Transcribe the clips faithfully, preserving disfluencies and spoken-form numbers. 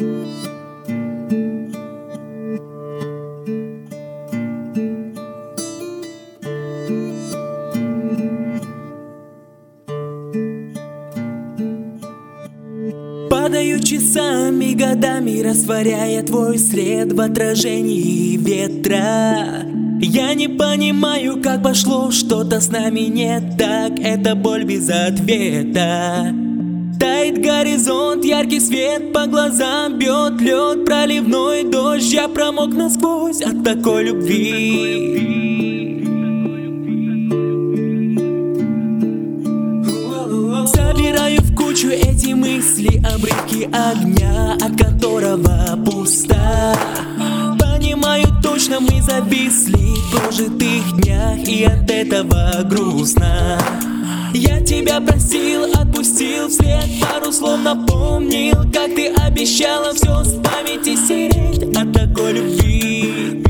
Падаю часами, годами, растворяя твой след в отражении ветра. Я не понимаю, как пошло, что-то с нами не так. Это боль без ответа. Тает горизонт, яркий свет по глазам бьет лед, проливной дождь. Я промок насквозь от такой любви. Собираю в кучу эти мысли, обрывки огня, от которого пуста. Понимаю точно, мы зависли в прожитых днях, и от этого грустно. Я тебя просил, отпустил вслед, пару слов напомнил, как ты обещала все с памяти стереть от такой любви.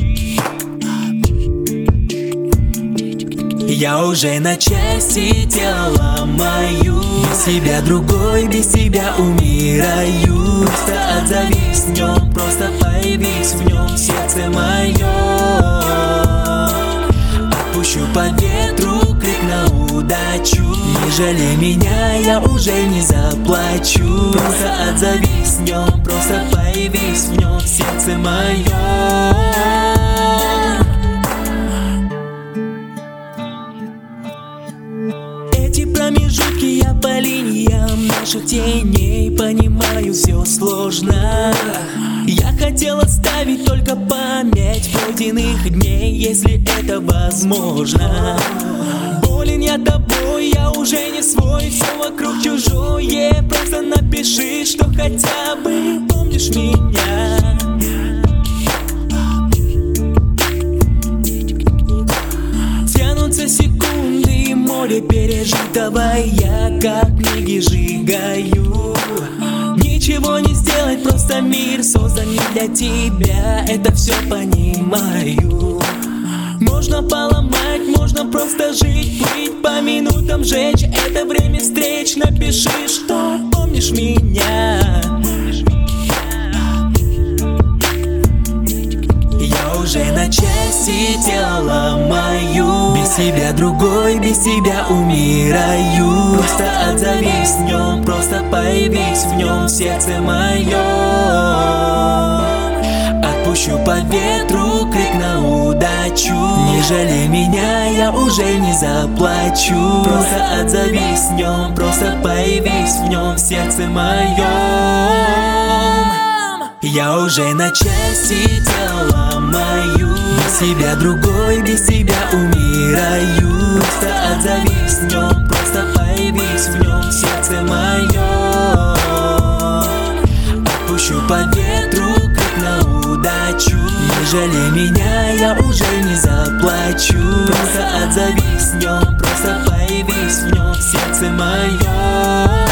Я уже на части тела ломаю, без тебя другой, без тебя умираю. Просто отзовись в нем, просто появись в нем, сердце мое. Отпущу по ветру крик на удачу. Не жалей меня, я уже не заплачу. Просто отзовись в нем, просто появись в нем, сердце мое. Эти промежутки я по линиям наших теней понимаю, все сложно. Я хотел оставить только память пройденных дней, если это возможно. Болен я тобой, я уже не свой, все вокруг чужое. Просто напиши, что хотя бы помнишь меня. Тянутся секунды, море пережитого я как книги сжигаю. Ничего не сделать, просто мир создан не для тебя, это все понимаю. Можно поломать, можно просто жить, быть по минутам, жечь. Это время встреч, напиши, что помнишь меня. Я уже на части тела ломаю, без тебя другой, без тебя умираю. Просто отзовись в нем, просто появись в нем, сердце мое. Отпущу по ветру крик на удачу. Не жалей меня, я уже не заплачу. Просто отзовись в нем, просто появись в нем, сердце моем. Я уже на части тела ломаю, без тебя другой, без тебя умираю. Просто отзовись в нем, просто появись в нем, сердце мое. Отпущу по ветру крик на удачу. Не жалей меня, я уже не заплачу. Просто отзовись в нем, просто появись в нем, сердце мое.